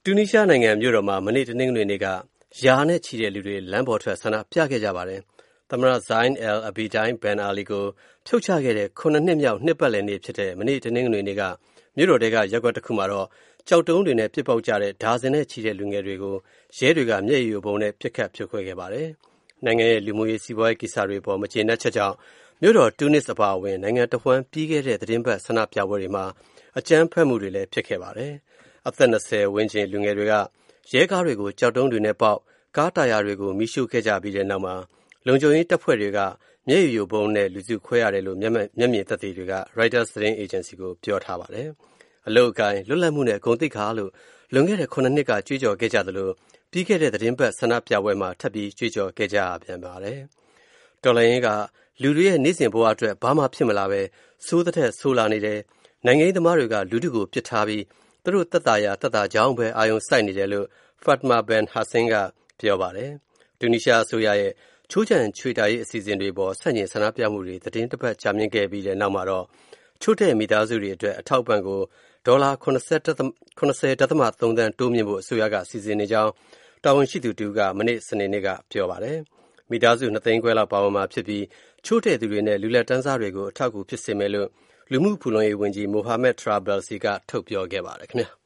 တူနီးရှားနိုင်ငံမြို့တော်မှာမနေ့တနင်္ဂနွေနေ့ကရာနဲ့ချီတဲ့လူတွေလမ်းပေါ်ထွက်ဆန္ဒပြခဲ့ကြပါတယ်။သမ္မတ Zine al-Abidine Ben Ali ကိုဖြုတ်ချခဲ့တဲ့9နှစ်မြောက်နှစ်ပတ်လည်နေ့ဖြစ်တဲ့မနေ့တနင်္ဂနွေနေ့ကမြို့တော်ထဲကရပ်ကွက်တစ်ခုမှာတော့ကြောက်တုံးတွေနဲ့ပစ်ပေါက်ကြတဲ့ဒါဇင်နဲ့ချီတဲ့လူငယ်တွေကိုရဲတွေကမျက်ရည်ယိုဗုံးနဲ့ပစ်ခတ်ဖြိုခွဲခဲ့ပါတယ်။နိုင်ငံရဲ့လူမှုရေးစီးပွားရေးကိစ္စတွေပေါ်မကျေနပ်ချက်ကြောင့်မြို့တော်တူနစ်အပါအဝင်နိုင်ငံတစ်ဝန်းပြီးခဲ့တဲ့သတင်းပတ်ဆန္ဒပြပွဲတွေမှာအကြမ်းဖက်မှုတွေလည်းဖြစ်ခဲ့ပါတယ်။အသက်20ဝန်းကျင်လူငယ်တွေကရဲကားတွေကိုကြောက်တုံးတွေနဲ့ပေါက်ကားတာယာတွေကိုမီးရှို့ခဲ့ကြပြီးတဲ့နောက်မှာလုံခြုံရေးတပ်ဖွဲ့တွေကမျက်ရည်ယိုဗုံးနဲ့လူစုခွဲရတယ်လို့မျက်မြင်သက်သေတွေက Reuters သတင်းအေဂျင်စီကိုပြောထားပါတယ်။အလုပ်အကိုင်လွတ်လပ်မှုနဲ့ဂုဏ်သိက္ခာလို့လွန်ခဲ့တဲ့9နှစ်ကကြွေးကြော်ခဲ့ကြသလိုပြီးခဲ့တဲ့သတင်းပတ်ဆန္ဒပြပွဲမှာထပ်ပြီးကြွေးကြော်ခဲ့ကြပြန်ပါတယ်။တော်လှန်ရေးကလူတွေရဲ့နေ့စဉ်ဘဝအတွက်ဘာမှဖြစ်မလာပဲဆိုးတဲ့ထက်ဆိုးလာနေတယ်။နိုင်ငံရေးသမားတွေကလူထုကိုပစ်ထားပြီးသူတို့သက်သာကြောင်းပဲအာရုံစိုက်နေတယ်လို့ Fatma Ben Hassan ကပြောပါတယ်။တူနီးရှားအစိုးရရဲ့ချိုးချံချွေတာရေးအစီအစဉ်တွေပေါ်ဆန့်ကျင်ဆန္ဒပြမှုတွေသတင်းတစ်ပတ်ကြာမြင့်ခဲ့ပြီးတဲ့နောက်မှာတော့ချို့တဲ့မိသားစုတွေအတွက်အထောက်ပံ့ကိုဒေါ်လာ80.3 သန်းတိုးမြင့်ဖို့အစိုးရကစီစဉ်နေကြောင်းတာဝန်ရှိသူတူကမနေ့စနေနေ့ကပြောပါတယ်။မိသားစု2သိန်းခွဲလောက်ပါဝင်မှာဖြစ်ပြီးချို့တဲ့သူတွေနဲ့လူလက်တန်းစားတွေကိုအထောက်အကူဖြစ်စေမယ်လို့လူမှုဖူလုံရေးဝန်ကြီး Mohammed Trabelsi ကထုတ်ပြောခဲ့ပါတယ်ခင်ဗျာ။